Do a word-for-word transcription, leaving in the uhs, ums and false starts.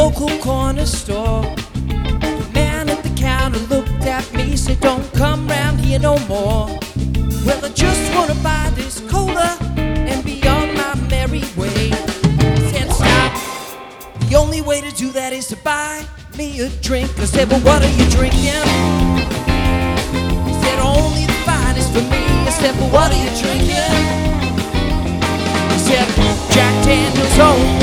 local corner store. The man at the counter looked at me, said, don't come round here no more. Well, I just wanna buy this cola and be on my merry way. He said, stop. The only way to do that is to buy me a drink. I said, well, what are you drinking? He said, only the finest for me. I said, well, what are you drinking? He said, Jack Daniel's own